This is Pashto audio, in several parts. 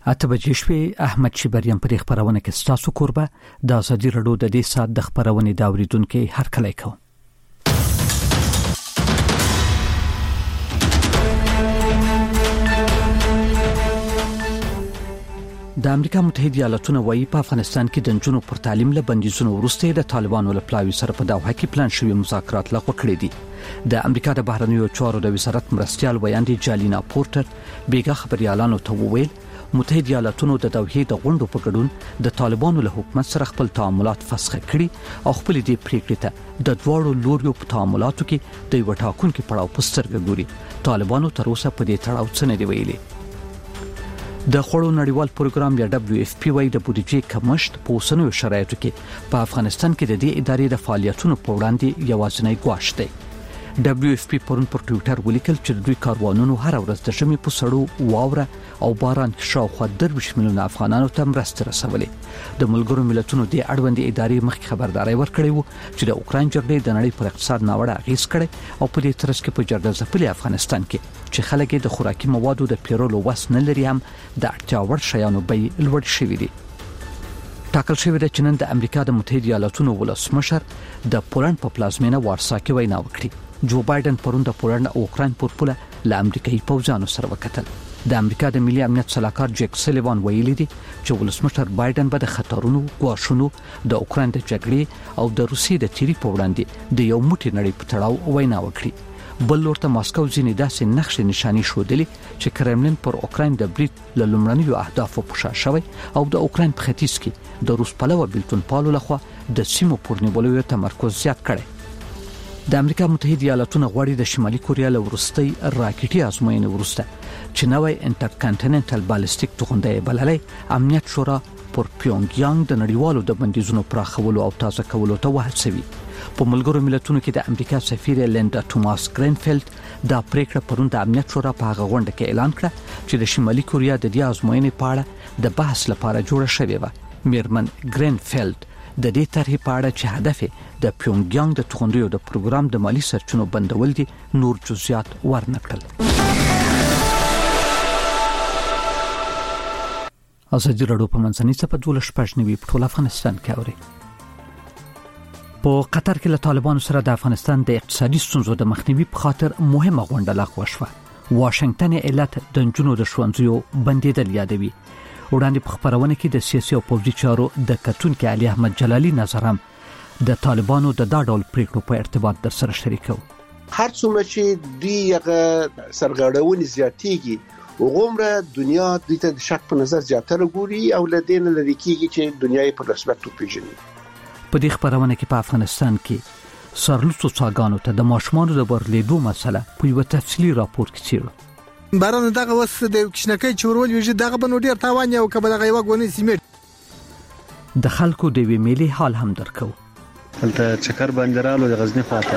اته بجې شپې احمد شبریم پر خبرونه کې ستاسو کوربه د ازادي رادیو د دې سات د خبرونه دا اوریدونکو هر کله کوم. د امریکا متحده ایالاتونو وايي په افغانستان کې د نجونو پر تعلیم له بندیزونو وروسته د طالبانو له پلاوي سره په دوحه کې پلان شوی مذاکرات لغوه کړي دي. د امریکا د بهرنیو چارو د وزارت مرستيال ویاندي جالینا پورټر بیګه خبريالانو ته وویل متحده ایالاتونو د دوحه د غونډو په ګډون د طالبانو له حکومت سره خپل تعاملات فسخ کړي او خپل دې پریکړې ته د دوړو لوريو په تعاملاتو کې د یو ټاکونکو پړاو په سترګه ګوري. طالبانو تر اوسه په دې تړاو څه نه دی ویلي. د خوړو نړیوال پروګرام یا WFP وايي د بودیجې کمښت په اوسنیو شرایطو کې په افغانستان کې د دې ادارې د فعالیتونو په وړاندې یوازینی ګواښ دی. WFP پرون پر ټوئیټر ولیکل چې دوی کاروانونو هر ورځ د ژمي په سړو واوره او باران کې شاوخوا 20 میلیونه افغانانو ته مرسته رسولې. د ملګرو ملتونو د اړوندې ادارې مخکې خبرداري ورکړې و چې د اوکرين جګړې د نړۍ پر اقتصاد ناوړه اغیز کړي او په دې ترڅ کې په جګړه ځپلي افغانستان کې چې خلک د خوراکي موادو د پیرولو وس نه لري هم د اړتیا وړ شیانو بیې لوړ شوې دي. ټاکل شوی د چینن د امریکا د متحده ایالاتونو ولسمشر د پولند په پلازمینه وارسا کې وینا وکړه. جو بایدن پرون د پولند او اوکرين پر پوله له امریکایي پوځانو سره وکتل. د امریکا د ملي امنیت صلاحکار جیک سلیوان ویلي دی چې ولسمشر بایدن به د خطرونو غواړشونو د اوکرين د جګړې او د روسیې د تیری په وړاندې د یو موټی نړۍ په تړاو وینا وکړي. بل ورته ماسکو ځینې داسې نقشې نشانی شودلې چې کرملین پر اوکرين د بریټ له لومړنیو اهدافو پوښا شوی او د اوکرين په ختیځ کې د روس پلوه بلتون پالو لخوا د سیمو پورنیولو تمرکز زیات کړي. د امریکا متحده ایالاتونو غواړي د شمالي کوریا له وروستۍ راکټي ازموینې وروسته چې نوې انټرکانټیننټل بالستیک توغندۍ بللې امنیت شورا پر پیونګیانګ د نړیوالو د بندیزونو پراخولو او تازه کولو ته وهڅوي. په ملګرو ملتونو کې د امریکا سفیر لیندا توماس ګرینفیلد دا پریکړه پرون د امنیت شورا په هغه غونډه کې اعلان کړ چې د شمالي کوریا د دې ازموینې په اړه د بحث لپاره جوړه شوې و. میرمن ګرینفیلد د دې طرحې په اړه چې هدف د پیونګیانګ د توغندیو د پروګرام د مالی سرچینو بندول دي نور جزئیات ورنکړل. ازادي رادیو په منځنۍ صفه 12 په ټول افغانستان کې اوري. په قطر کې له طالبانو سره د افغانستان د اقتصادي ستونزو د مخنیوي په خاطر مهمه غونډه لغوه شوه. واشنگټن علت د جنونو د ښوونځیو بندیدل یادوي. وړاندې په خبرونه کې د سیاسي او پوځي چارو د کتونکو علي احمد جلالي نظر هم د طالبانو د دا ډول پریکړو په ارتباط در سره شریکو. هر څومره چې دیغه سرغړونې زیاتېږي وګوره دنیا د دې شک په نظر زیاتره ګوري او لدین لري کېږي چې دنیا په رسمیت توپیژني. په دې خبرونه کې په افغانستان کې سرلوڅو څاګانو ته د ماشومانو د ورلیدو مسله په یو تفصیلی راپور کې چیرې باران دغه وس د کښنکې چورول ویژه دغه بنو ډیر تاوان یو کبه دغه یو غونې سیمټ د خلکو د وی ملي حال هم درکو. دلته چکر بندرالو د غزنی خواته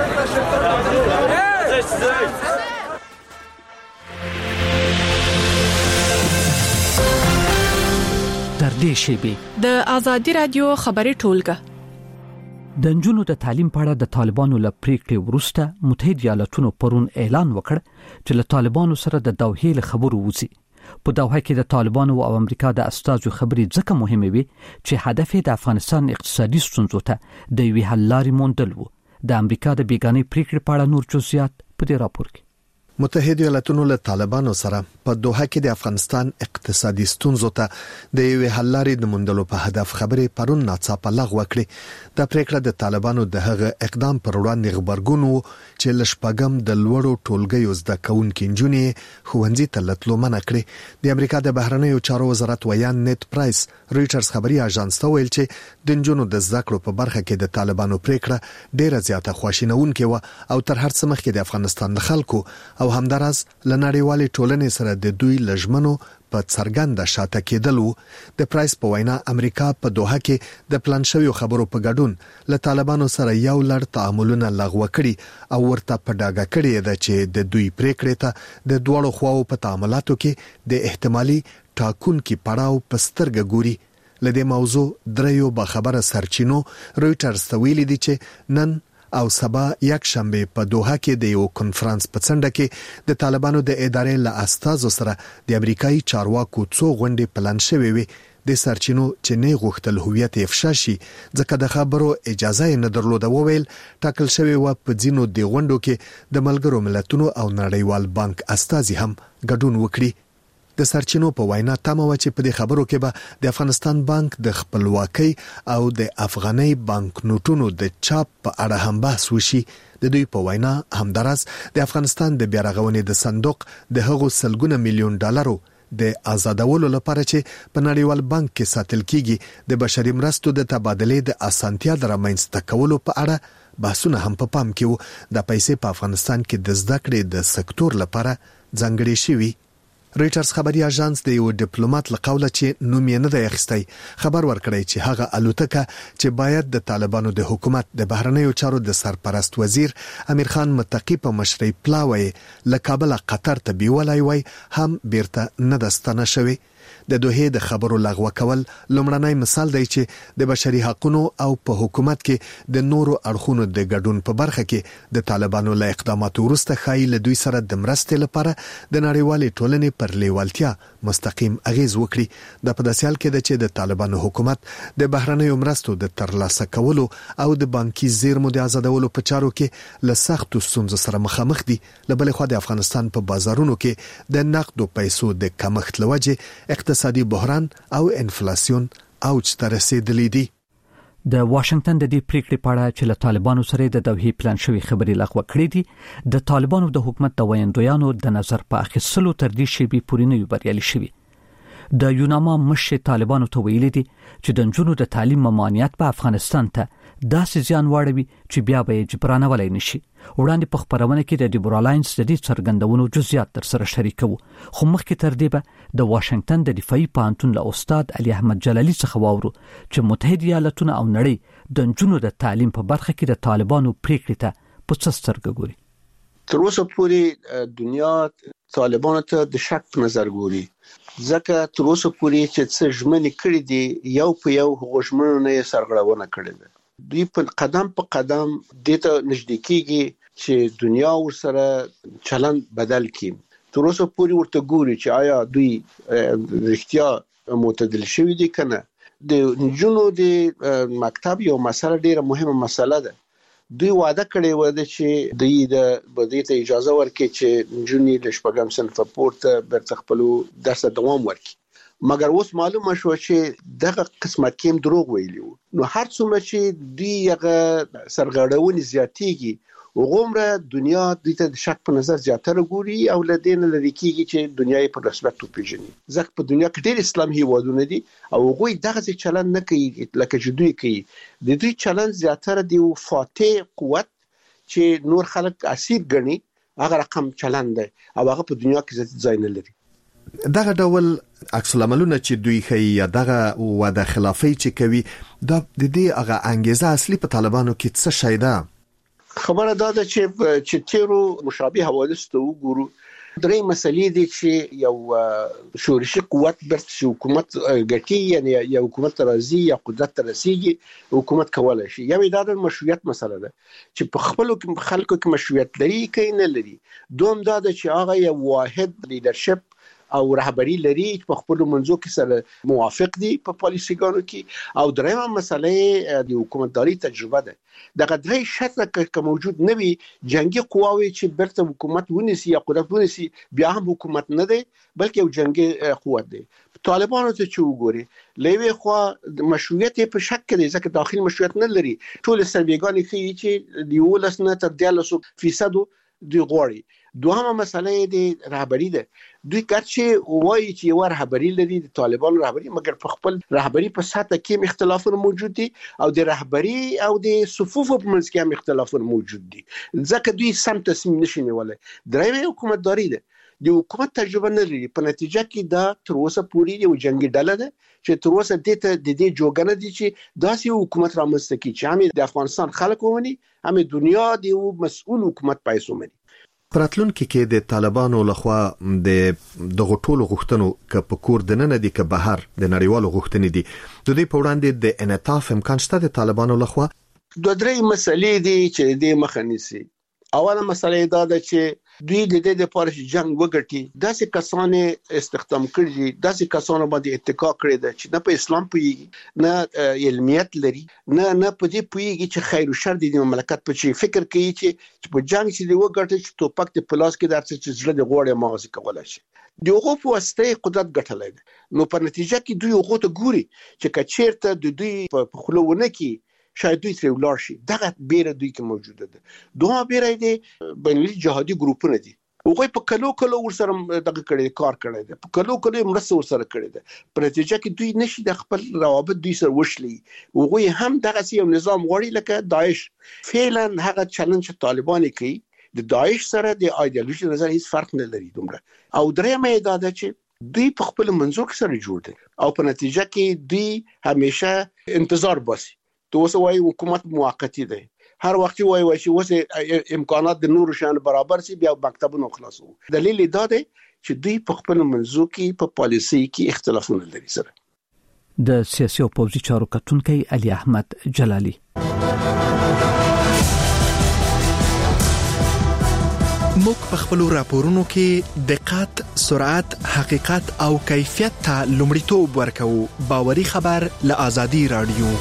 در دې شیبه د ازادي رادیو خبري ټولګه د نجونو د تعلیم په اړه د طالبانو له پریکړې وروسته متحده ایالاتونو پرون اعلان وکړ چې له طالبانو سره د دوحې له خبرو وځي. په دوحه کې د طالبانو او امریکا د استازو خبرې ځکه مهمه وي چې هدف د افغانستان اقتصادي ستونزو ته د وی حل لارې موندل وو. د امریکا د بیګانې پریکړې په اړه نور جزئیات په دې راپور کې. متحده ایالاتونو له طالبانو سره په دوحه کې د افغانستان اقتصادي ستونزو ته د یو حل لارې د موندلو په هدف خبرې پرون ناڅاپه لغوه کړې. دا پریکړه د طالبانو د هغه اقدام پر وړاندې خبرګون وو چې لشپګم د لوړو ټولګیو زده کوونکو انجونې خوندې تلتلو منع کړې. د امریکا د بهرنیو چارو وزارت ویان نیت پرایس رويټرز خبري اژانس ته ویل چې د انجونو د زده کړو په برخه کې د طالبانو پریکړه ډیره زیاته خواشینونکې و او تر هر څه مخکې د افغانستان د خلکو او همدارس لنړیوالې ټولنې سره د دوی لجمنو په څرګند شاته کېدلو. د پرایس په وینا امریکا په دوحه کې د پلان شویو خبرو په ګډون له طالبانو سره یو لړ تعاملونه لغوه کړي او ورته په ډاګه کړي ده چې د دوی پریکړې ته د دوړو خواو په تعاملاتو کې د احتمالي ټاکونکو پړاو په سترګه ګوري. لدې موضوع دریو به خبره سرچینو رويټرز ته ویلي دي چې نن او سبا یک شنبه په دوحه کې د یو کنفرانس په څنډه کې د طالبانو د ادارې له استازو سره د امریکایي چارواکو څو غونډې پلان شوې وي د سرچینو چې نه غوښتل هویت افشا شي ځکه د خبرو اجازه نه درلوده وویل ټاکل شوی و په ځینو د غونډو کې د ملګرو ملتونو او نړیوال بانک استازي هم ګډون وکړي د سرچینو په وینا تمه و چې په دې خبرو کې به د افغانستان بانک د خپلواکۍ او د افغاني بانک نوټونو د چاپ په اړه هم بحث وشي د دوی په وینا همدارس د افغانستان د بیارغونې د صندوق د هغو سلګونه میلیون ډالرو د آزادولو لپاره چې په نړیوال بانک کې ساتل کیږي د بشري مرستو د تبادلې د اسانتیا د رامنځته کولو په اړه بحثونه هم په پام کې وو د پیسې په افغانستان کې د زده کړې د سکتور لپاره ځانګړي شوی رويټرز خبري اژانس د یو ډیپلوماټ له قوله چې نوم یې نه دی اخیستی خبر ورکړی چې هغه الوتکه چې باید د طالبانو د حکومت د بهرنیو چارو د سرپرست وزیر امیر خان متقی په مشرۍ پلاوی له کابل قطر ته بیولای وای هم بیرته نه دستانه شوی د دوه د خبرو لغوه کول لومړنی مثال دی چې د بشري حقوقو او په حکومت کې د نورو اړخونو د ګډون په برخه کې د طالبانو له اقداماتو وروسته خایي له دوی سره د مرستې لپاره د نړیوالې ټولنې پر لیوالتیا مستقیم اغیز وکړي د پداسیال کې د چې د طالبانو حکومت د بهرنیو مرستو د ترلاسه کولو او د بانکي زیرمو د آزادولو په چارو کې له سختو ستونزو سره مخامخ دي لبل خو د افغانستان په بازارونو کې د نقدو پیسو د کمښت لوجه اقتصادي بحران او انفلاسیون اوج ته رسیدلی دي د واشنگټن د دې پریکړې په اړه چې له طالبانو سره د دوحې پلان شوی خبري لغوه کړې دي د طالبانو د حکومت د ویاندویانو د نظر په اخیستلو تر دې شی به پورې نه بریالي شوی د یوناما مشه طالبانو ته ویلي دي چې د جنونو د تعلیم ممانعت په افغانستان ته داسې ځان واړوي چې بیا به جبرانه ولای نشي وړاندې په خبرونه کې د ډیبرالاینس د دې څرګندونو جزئیات تر سره شریکو خو مخکې تر دې به د واشنگټن د دفاعي پانتون له استاد علي احمد جلالي څخه واورو چې متحده ایالاتونه او نړۍ د جنونو د تعلیم په برخه کې د طالبانو پریکړې ته په څه سترګه ګوري تر اوسه پورې دنیا طالبانو ته د شک په نظر ګوري ځکه تر اوسه پورې چې څه ژمنې کړې دي یو په یو غوښمنو نه سرغړونه کړې ده دوی په قدم دته نږدې کیږي چې دنیا ورسره چلند بدل کړي تر اوسه پورې ورته ګوري چې آیا دوی رښتیا معتدل شوي دي کنه د جنونو د مکتب یو مسله ډیره مهمه مسله ده دوی وعده کړې و چې دوی د ته اجازه ورکړي چې جنونی د شپږم صنف پورته برڅ خپل درس دوام ورکړي مګر اوس معلومه شو چې دغه قسمت کې دروغ ویلي نو هر څومره چې دوی هغه سرغړونې زیاتېږي وګوره دنیا د دې شک په نظر زیاتره ګوري او لدین لري کیږي چې دنیا په رسمیت پیژني ځکه په دنیا کې ډېر اسلامي هیوادونه دي او هغوی دغه چلن نه کوي لکه چې دوی کوي د دوی چلن زیاتره دی فاتح قوت چې نور خلک اسیر ګڼي هغه رقم چلن دی او هغه په دنیا کې ځای نه لري دغه ډول عکس العملونه چې دوی خي یا دغه وعده خلافي چې کوي د دې هغه انګیزه اصلي په طالبانو کې څه شي ده خبره دا ده چې تیرو مشابه حوادث ته وګورو درې مسلې دي چې یو شورشي قوت برت حکومت ګټي یعنی یو حکومت راځي یا قدرت رسیږي حکومت کولای شي یو د مشروعیت مسله ده چې په خپل خلکو کې مشروعیت لري کې نه لري دوم دا ده چې هغه یو واحد لیدرشپ او رهبری لري په خپل منځو کې سره موافق دي په پالیسيګانو کې او درېمه مسله د حکومتداري تجربه ده دغه درې شرطه که موجود نه وي جنگي قواوي چې برته حکومت ونیسي یا قدرت ونیسي بیا هم حکومت نه دی بلکې یو جنگي قوت دی طالبانو ته چې وګوري لوي خو مشروعیت په شک کې ځکه داخلي مشروعیت نه لري ټول سرویګانی کوي چې دی ولس نه تر 10% دی غوړي دوهمه مسله د رهبری ده دوی کارچه وایي چې یو رهبری لري د طالبانو رهبری مګر په خپل رهبری په ساته کې اختلافونه موجود دي او د رهبری او د صفوف په منځ کې هم اختلافونه موجود دي ځکه دوی سم تصمیم نشي نیولای درېمه حکومتداري ده د حکومت تجربه نه لري په نتیجه کې دا تر اوسه پورې یو جنگي ډله ده چې تر اوسه د دې جوګنه دي چې داسې حکومت رامنځته کړي چې هم د افغانستان خلک ووني هم دنیا د یو مسؤل حکومت پیسو مني پراتلونکو کې د طالبانو لخوا د دغه ټولو غوښتنو ک په کور دننه دي ک بهر د نړیوالو غوښتنې دي د دې په وړاندې د انعطاف امکان شته د طالبانو لخوا دوه درې مسلې دي چې د مخه نیسي. اوله مسله دا ده چې دوی د دې لپاره چې جنگ وګټي داسې کسان استخدام کړي، داسې کسان باندې اتکا کړی ده چې نه په اسلام پوهیږي، نه علمیت لري، نه په دې پوهیږي چې خیر او شر د مملکت په چی فکر کوي چې په جنگ چې دی وګټي چې توپک د پلاس کې درڅ چې زړه د غوړې ماغزه کولای شي. دغه په واسطه قدرت ګټلای دي. نو په نتیجه کې دوی هغه ته ګوري چې کچیرته د دوی په خلونه کې شاید دوی تر ولر شي. دغه بیره دوی کې موجوده ده. دوه بیره دي بینالمللي جهادي ګروپونه دي. هغه په کلو ورسره دغه کړي کار کړي ده، په کلو مرسته ورسره کړي ده. په نتیجه کې دوی نشي د خپل روابط دوی سره وشلي. هغه هم دغه یو نظام غوړي لکه داعش. فعلا هغه چیلنج طالبان کوي د داعش سره د ایدئولوژي نظر هیڅ فرق نه لري دومره. او درېمه دا ده چې دوی په خپل منځو کې سره جوړ دي او په نتیجه کې دوی همیشه انتظار باسي. تو اوس وايي حکومت موقتی دی، هر وخت وايي چې اوس امکانات د نور شان برابر سي بیا مکتبونه خلاصو. دلیل دا دی چې دوی په خپل منځو کې په پالیسي کې اختلافونه لري سره. د سیاسي او پوځي چارو کتونکي علي احمد جلالي. موږ په خپل راپورونو کې دقت، سرعت، حقیقت او کیفیت ته لومړیتوب ورکوو. باوري خبر له آزادي رادیو.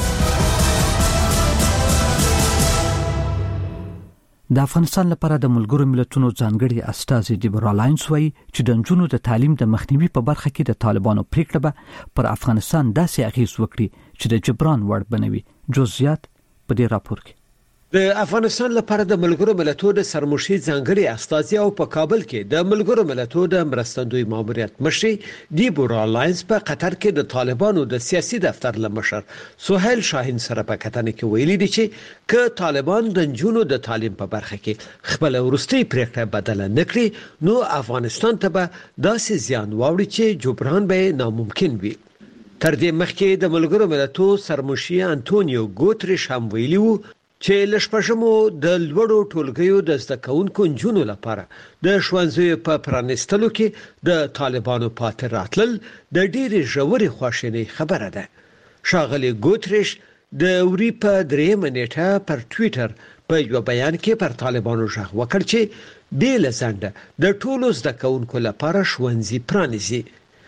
د افغانستان لپاره د ملګرو ملتونو ځانګړي استازي دیبرا لاینز وایي چې د نجونو د تعلیم د مخنیوي په برخه کې د طالبانو پریکړه به پر افغانستان داسې اغیز وکړي چې د جبران وړ بنوي. جزئیات په دې راپور کې. د افغانستان لپاره د ملګرو ملتونو د سرمشي ځانګړي استازي او په کابل کې د ملګرو ملتونو د مرستندوی ماموریت مشر دیبرا لاینز په قطر کې د طالبانو د سیاسي دفتر لمشر سهیل شاهین سره په کتنه کې ویلي دي چې ک طالبان د جنونو د تعلیم په برخه کې خپل ورستي پریکړه بدله نکړي نو افغانستان ته به داسې زیان واوړي چې جبران به ناممکن وي. تر دې مخکې د ملګرو ملتونو سرمشي انټونیو ګوتریش هم ویلي وو چې لشپشمو د لوړو ټولګیو د زده کوونکو نجونو لپاره د ښوونځیو په پرانیستلو کې د طالبانو پاتې راتلل د ډېرې ژورې خواشینۍ خبره ده. ښاغلي ګوتریش د وری په 3 نیټه پر ټوئیټر په یو بیان کې پر طالبانو ژغ وکړ چې بې له ځنډه د ټولو زده کوونکو لپاره ښوونځي پرانیزي.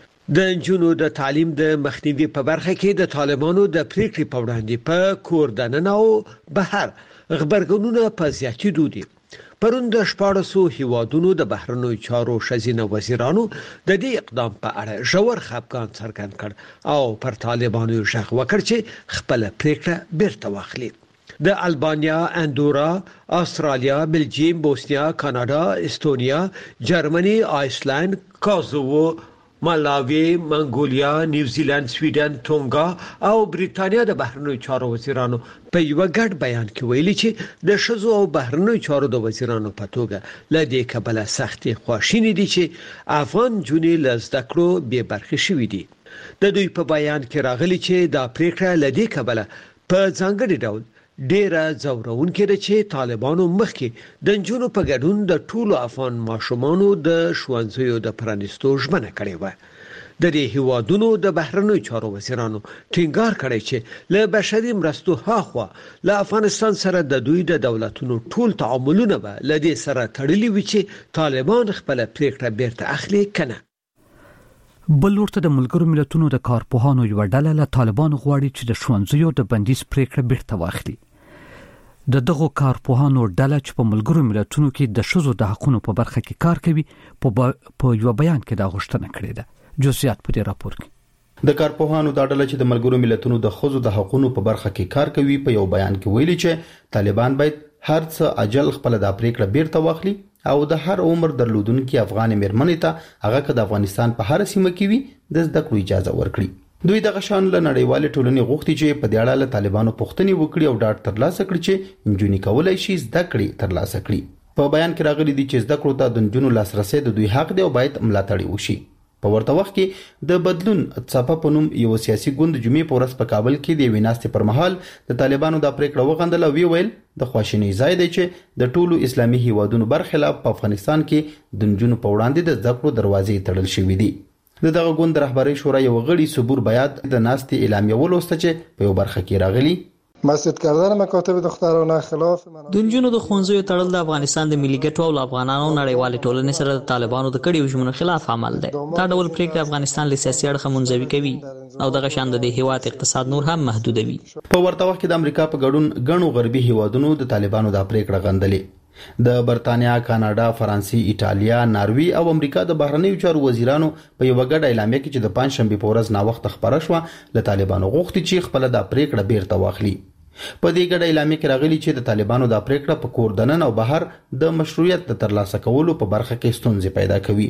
د نجونو د تعلیم د مخنیوي په برخه کې د طالبانو د پریکړې په وړاندې په کور دننه او بهر خبرګونونه په زیاتېدو دي. پرون د 14 هیوادونو د بهرنیو چارو شزینه وزیرانو د دې اقدام په اړه ژور خفګان څرګند کړ او پر طالبانو ژغ وکړ چې خپل پریکړه بیرته واخلي. د البانیا، اندورا، استرالیا، بلجیم، بوسنیا، کاناډا، استونیا، جرمني، آیسلند، کوزوو، مالاوی، منګولیا، نیوزیلند، سویډن، ټونګا او بریټانیا د بهرنیو چارو وزیرانو په یو ګډ بیان کې ویلي چې د شذو او بهرنیو چارو د وزیرانو په توګه لدې کبله سختي خواشینی دي چې افغان جونې لزده کړو به برخه شوې دي. د دوی په بیان کې راغلي چې دا پریکړه لدې کبله په ځانګړي ډول ډیره ځورونکې ده چې طالبانو مخکې د نجونو په ګډون د ټولو افغان ماشومانو د ښوونځیو د پرانیستو ژمنه کړې وه. د دې هیوادونو د بهرنیو چارو وزیرانو ټینګار کړی چې له بشري مرستو هاخوا له افغانستان سره د دوی د دولتونو ټول تعاملونه به له دې سره تړلي وي چې طالبان خپل پریکړه بیرته اخلي کنه. بل ورته د ملګرو ملتونو د کارپوهانو یو ډله له طالبانو غواړي چې د ښوونځیو د بندیز پریکړه بیرته واخلي. د دغو کارپوهانو ډله چې په ملګرو ملتونو کې د ښځو د حقوقو په برخه کې کار کوي په یو بیان کې دا غوښتنه کړې ده. جزئیات په دې راپور کې. د کارپوهانو د ډله چې د ملګرو ملتونو د ښځو د حقوقو په برخه کې کار کوي په یو بیان کې ویلي چې طالبان باید هر څه اجل خپل د پریکړه بیرته واخلي او د هر عمر درلودونکو افغان مېرمنې ته هغه که د افغانستان په هر سیمه کې وي د زده کړو اجازه ورکړي. دوی دغه شان له نړیوال ټولنې غوښتي چې په دې اړه له طالبانو پوښتنې وکړي او ډاډ ترلاسه کړي چې نجونې کولای شي زده کړې ترلاسه کړي. په بیان کې راغلي دي چې زده کړو ته د نجونو لاسرسي د دوی حق دی او باید ملاتړ وشي. په ورته وخت کې د بدلون څپه په نوم یو سیاسي ګوند جمعې په ورځ په کابل کې د ویناستې پر مهال د طالبانو د پریکړه وغندل او ویل د خواشینۍ ځای دی چې د ټولو اسلامي هیوادونو برخلاف په افغانستان کې د نجونو په وړاندې د زده کړو دروازې تړل شوې دي. د دغه ګوند رهبري شورا یو غړي صبور بیات د ناستې اعلامیه ولوسته چې په یو برخه کې راغلي مسجد کردن مکاتب دخترانه خلاف د نجونو د ښوونځیو تړل د افغانستان د ملي ګټو او افغانانو نړیوال ټولنې سره د طالبانو د کړیو ژمنو خلاف عمل دی. دا ډول پریکړه افغانستان له سیاسي اړخه منځوي کوي او دغه شان د هیواد اقتصاد نور هم محدودوي. په ورته وخت کې د امریکا په ګډون غنو غربي هیوادونو د طالبانو د پریکړه غندلې. د برتانیا، کاناډا، فرانسې، ایټالیا، ناروی او امریکا د بهرنیو چارو وزیرانو په یو غږ اعلامیه کې چې د پنځشنبه په ورځ نا وخت خبره شوه له طالبانو غوښتي چې خپل د پریکړه بیرته واخلي. په دې غږ اعلامیه کې راغلي چې د طالبانو د پریکړه په کور دننه او بهر د مشروعیت د ترلاسه کولو په برخه کې ستونزې پیدا کوي.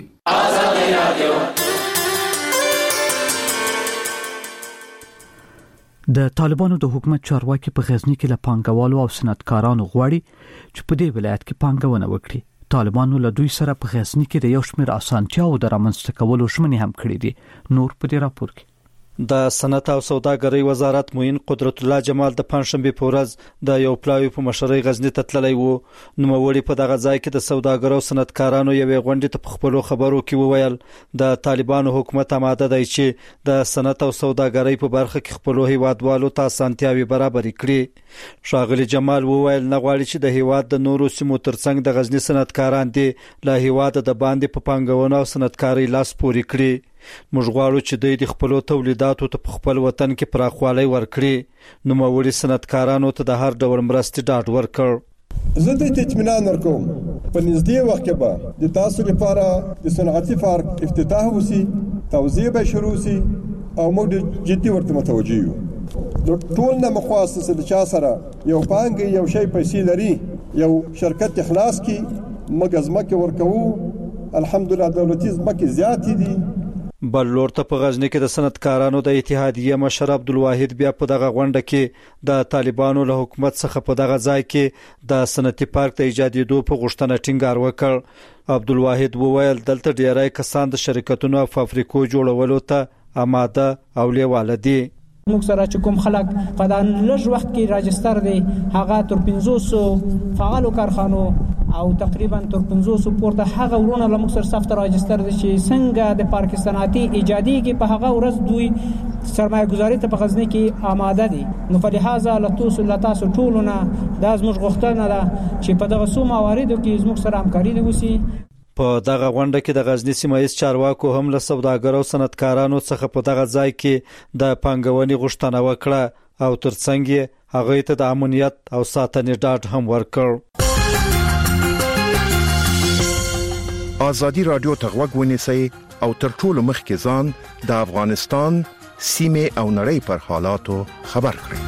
د طالبانو د حکومت چارواکي په غزنی کې له پانګوالو او صنعتکارانو غواړي چې په دې ولایت کې پانګونه وکړي. طالبانو له دوی سره په غزنی کې د یو شمېر اسانتیاو د رامنځته کولو ژمنې هم کړې دي. نور په دې راپور کې د صنعت او سوداګرۍ وزارت معین قدرت الله جمال د پنځشنبه په ورځ د یو پلاوی په مشرۍ غزنی ته تللی وو. نوموړي په دغه ځای کې د سوداګرو او صنعتکارانو یوې غونډې ته په خپلو خبرو کې وویل د طالبانو حکومت آماده دی چې د صنعت او سوداګرۍ په برخه کې خپلو هیوادوالو ته اسانتیاوي برابرې کړي. ښاغلي جمال وویل نه غواړي چې د هیواد د نورو سیمو ترڅنګ د غزنی صنعتکاران دي له هیواد د باندې په پانګونو او صنعتکارۍ لاس پورې کړي. موږ غواړو چې د خپل تولیداتو ته په خپل وطن کې پراخوالی ورکړي. نوموړي صنعتکارانو ته د هر ډول مرستې ډاډ ورکړ. زه د اطمینان ورکوم په نږدې وخت کې به د تاسو لپاره د صنعتي پارک افتتاح وشي، توزیع به شروع شي او موږ جدي ورته متوجه یو. د ټول نه مخاصص د چا سره یو پانګه یو شی پیسې لري یو شرکت اخلاص کی موږ ځمکه ورکوو. الحمدلله دولتي ځمکې زیاتې دي. بل لور ته په غزنی کې د صنعتکارانو د اتحادیې مشر عبدالواحد بیا په دغه غونډه کې د طالبانو له حکومت څخه په دغه ځای کې د صنعتي پارک د ایجادېدو په غوښتنه ټینګار وکړ. عبدالواحد وویل دلته ډیری کسان د شرکتونو او فابریکو جوړولو ته آماده او لیواله دي. موږ سره چې کوم خلک په دا لږ وخت کې راجستر دي هغه تر 500 فعالو کارخانو او تقریبا تر 500 پورته هغه ورونه له موږ سره صفته راجستر دي چې څنګه د پاکستاناتي ایجادي کې په هغه ورځ دوی سرمایه گذاري ته په غزنی کې آماده دي. نو په لحاظه له تاسو ټولونه دا زموږ غوښتنه ده چې په دغه څو مواردو کې زموږ سره همکاري وشي. په دغه غونډه کې د غزنی سیمایي چارواکو هم له سوداګرو او صنعتکارانو څخه په دغه ځای کې د پانګونې غوښتنه وکړه او ترڅنګ یې هغه ته د امنیت او ساتنې ډاډ هم ورکړ. آزادی رادیو ته غوږ ونیسئ او تر ټولو مخکې ځان د افغانستان سیمه او نړۍ پر حالاتو خبر کړئ.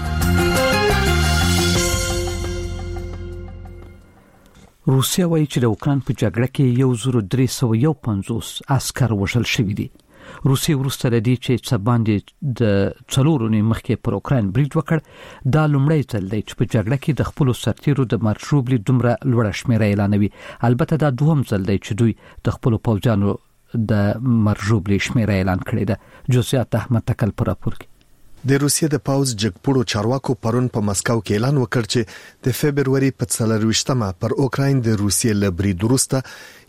روسیا وایي چې د اوکران په جګړه کې 1350 عسكر وژل شوي دي. روسیا ورسته د دې چې څباندې د څلورونی مخکې پر اوکران برید وکړ دا لومړی ځل دی چې په جګړه کې د خپل سرتیرو د مرشوبلي دومره لوړه شمیره اعلانوي. البته دا دوهم ځل دی چې دوی د خپل پوځیانو د مرشوبلي شمیره اعلان کړې ده. جزئیات احمد تکل پر راپور کې. د روسیې د پاوز جګپوړو چارواکو پرون په مسکو کې اعلان وکړ چې د فبرवरी په 24مه پر اوکراین د روسیې له برید وروسته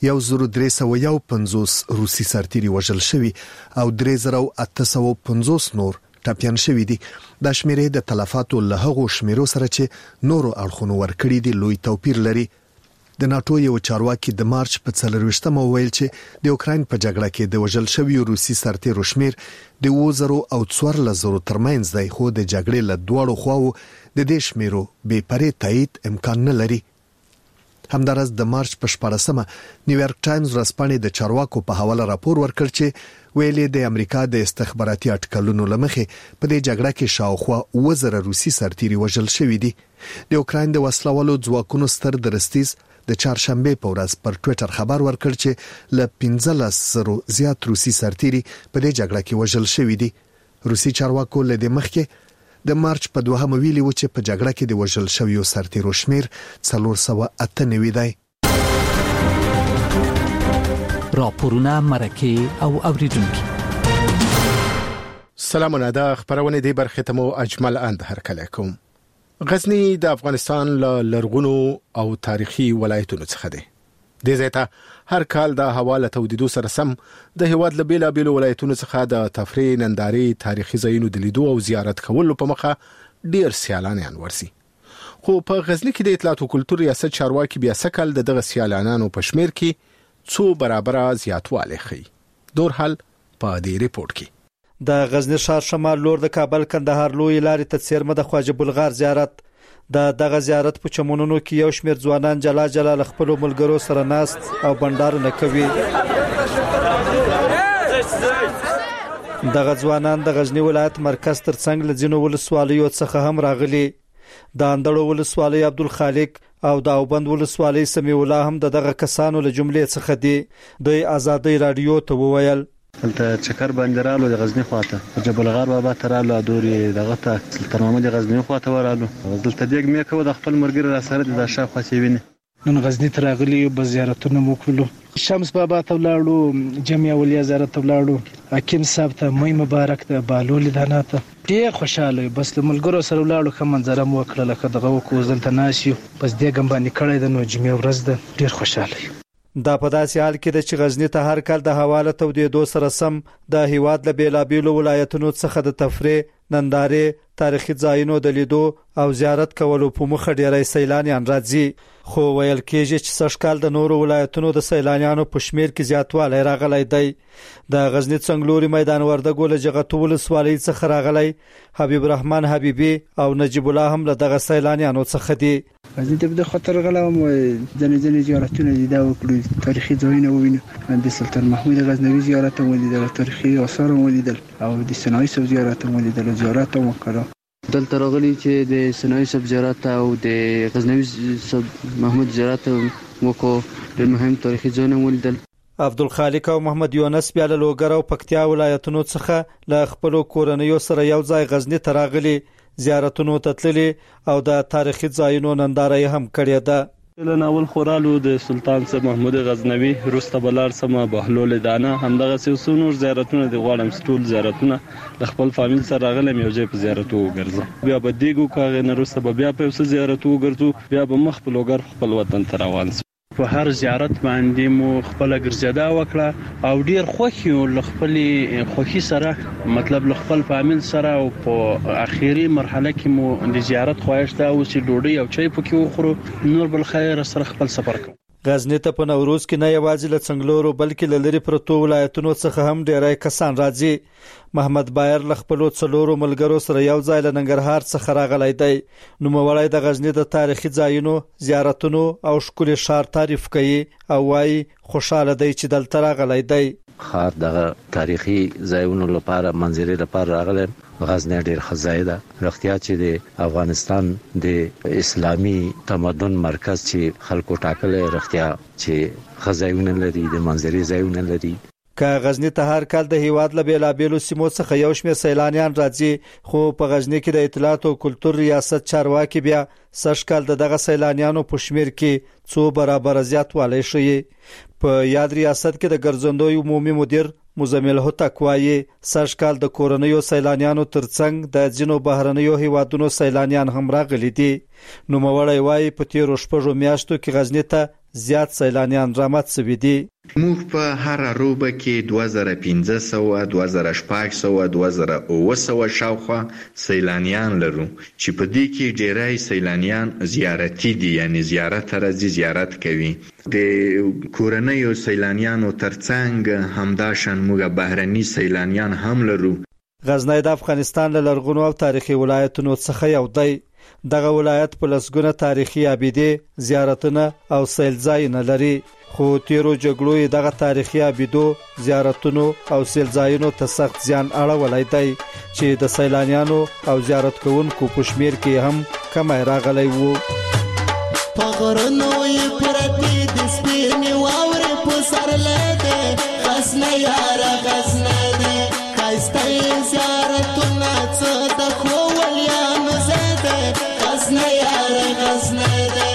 1350 روسي سرتیري وژل شوي او 3850 نور ټاپیان شوي دي. د شمیرې د تلفاتو له هغو شمیرو سره چې نورو اړخونو ورکړي دي لوی توپیر لري. د ناتو یو چارواکي د مارچ په 24مه ویل چې د اوکراین په جګړه کې د وژل شویو روسي سرتیرو شمیر د 2000 او 4000 ترمنځ دی، خو د جګړې له دواړو خواو د دې شمیرو بې پرې تایید امکان نه لري. همدارس د مارچ په 14مه نیویارک ټایمز ورځپاڼې د چارواکو په حواله راپور ورکړ چې ویلي د امریکا د استخباراتي اټکلونو لمخې په دې جګړه کې شاوخوا 2000 روسي سرتیري وژل شوي دي. د اوکراین د وسلوالو ځواکونو ستر درستیز د چهارشنبه په ورځ پر ټوئیټر خبر ورکړ چې ل 1500 زیات روسي سرتیري په دې جګړه کې وژل شوي دي. روسي چارواکو له دې مخکې د مارچ په 2مه ویلي و چې په جګړه کې د وژل شویو سرتیرو شمیر 498 دی. راپورونه مرکه او اوریدونکو سلامونه. د خبرونه دی برخه ته مو اجمل اند هرکله کوم. غزنی د افغانستان له لرغونو او تاریخي ولایتونو څخه دی. د زیاته هر کال د حواله تودیدو سره سم د هیواد له بیلابیلو ولایتونو څخه د تفریح ننداري تاریخي ځایونو د لیدو او زیارت کولو په مخه ډیر سیالانیان ورسي. خو په غزنی کې د اطلاعات او کلتور ریاست چارواکي بیا سکل دغه سیالانانو په شمیر کې 2 برابر زیاتوالی ښيي. دور حل په دې ریپورت کې. د غزنی ښار شمال لور د کابل کندهار لوی لارې ته څیرمه د خواجه بلغار زیارت دغه زیارت په چمنونو کې یو شمېر ځوانان جلا جلا خپل ملګرو سره ناست او بندارونه کوي. دغه ځوانان د غزنی ولایت مرکز ترڅنګ له ځینو ولسوالیو څخه هم راغلي. د اندړو ولسوالۍ عبدالخالق او د اوبند ولسوالۍ سمیع الله هم دغه کسانو له جملې څخه دي. د آزادۍ رادیو ته وویل دلته چکر باندې رالو د غزنی خواته جبل غار بابا ترالو دوري دغه ته سلطان محمد غزنی خواته ورالو دلته دیګ مې کو د خپل مرګر را سره د شاخه سیوینه نن غزنی ته راغلی یو زیارتونه مو کړلو. شمس بابا ته ولاړو، جمعیه ولیا زیارت ته ولاړو، حکیم صاحب ته مې مبارک ته بالول دانا ته ډیر خوشاله. بس د ملګرو سره ولاړو کوم منظره مو وکړه لکه دغه وکوزل ته ناشیو بس دې ګم باندې کړی د نو جمعیه ورځ ده ډیر خوشاله. دا په داسې حال کې د چې غزنی ته هر کال د حواله تودېدو سره سم د هیواد له بیلابیلو ولایتونو څخه د تفریح، نندارې، تاریخي ځایونو د لیدو او زیارت کولو په مخه ډیری سیلانیان راځي. خو ویل کېږي چې سږ کال د نورو ولایتونو د سیلانیانو په شمیر کې زیاتوالی راغلی دی. د غزنی څنګلوري میدان وردګو له جغتو ولسوالۍ څخه راغلی حبیب الرحمن حبیبي او نجیب الله هم له دغه سیلانیانو څخه دي. غزنی ته د خطر غلام ځنې زیارتونه دي دا وکړو، تاریخي ځایونه ووینو، د سلطان محمود غزنوي زیارت هم ولیدل، تاریخي آثار هم ولیدل او د صنایع صاحب زیارت هم ولیدل، زیارت هم وکړو. دلته راغلي چې د صنایع صاحب زیارت او د غزنوي صاحب محمود زیارت وکړو، د مهم تاریخي ځایونه ولیدل. عبدالخالق او محمد یونس بیا له لوګر او پکتیا ولایتونو څخه له خپل کورنیو سره یو ځای غزنی ته راغلي، زیارتونو ته تللي او د تاریخي ځایونو ننداره هم کړې ده. ناول خورالو د سلطان صاحب محمود غزنوي روسته بلار سم بهلول دانه همدغه سونور زیارتونه د غواړم سټول زیارتونه د خپل فامیل سره راغلم یو ځای په زیارت وګرځم، بیا به دیګو کاغه نه روسته بیا په زیارت وګرځو، بیا به مخ په لوګر خپل وطن ته روان سو. په هر زیارت باندې مو خپل ګرځدا وکړه او ډیر خوښي او خپل خوښي سره مطلب خپل فامیل سره او په اخیری مرحله کې مو د زیارت خوښته او چې ډوډۍ او چای پکې وخورو، نور بل خیر سره خپل سفر کوو. غزنی ته په نوروز کې نه یوازې له څنګلورو بلکې له لرې پرتو ولایتونو څخه هم ډیری کسان راځي. محمد بایر له خپلو څلورو ملګرو سره یو ځای له ننګرهار څخه راغلی دی. نوموړی د غزنی د تاریخي ځایونو، زیارتونو او ښکلي ښار تعریف کوي او وایي خوشاله دی چې دلته راغلی دی. ښار دغه تاریخي ځایونو لپاره منظرې لپاره راغلی. غزنی ډیر ښه ده، رښتیا چې د افغانستان د اسلامي تمدن مرکز چې خلکو ټاکلې، رښتیا چې ښه ځایونه لري، د منظرې ځایونه لري. که غزنی ته هر کال د هیواد له بیلابیلو سیمو څخه یو شمېر سیلانیان راځي، خو په غزنی کې د اطلاعات او کلتور ریاست چارواکي بیا سږ کال دغه سیلانیانو په شمیر کې 2 برابر زیاتوالی ښيي. په یاد ریاست کې د ګرځندوی عمومي مدیر مزمل هوتک وایي سږ کال د کورنیو سیلانیانو ترڅنګ د ځینو بهرنیو هیوادونو سیلانیان هم راغلي دي. نوموړی وایي په تیرو 6 میاشتو کې غزنی ته زیات سیلانیان رامات شوي دي. موږ په هر روبه کې 2500 2600 2700 شاوخوا سیلانیان لرو چې په دې کې ډیری سیلانیان زیارتي دي، یعنی زیارت راځي، زیارت کوي. د کورنیو سیلانیانو ترڅنګ همداشان موږ بهرني سیلانیان هم لرو. غزنی د افغانستان له لرغونو او تاریخي ولایتونو څخه یو دی. دغه ولایت په لسګونه تاریخي ابیدې، زیارتونه او سیلځایونه لري، خو تیرو جګړو دغه تاریخي ابیدو، زیارتونو او سیلځایونو ته سخت زیان اړولی دی چې د سیلانیانو او زیارت کوونکو په شمیر کې هم کمی راغلی وو. په غرونو یې پرتې د سپینې واورې په سرلی دی، غزنی یاره غزنی دی، ښایسته یې زیارتونه څه د ښو ولیانو ځای دی، غزنی یاره غزنی دی.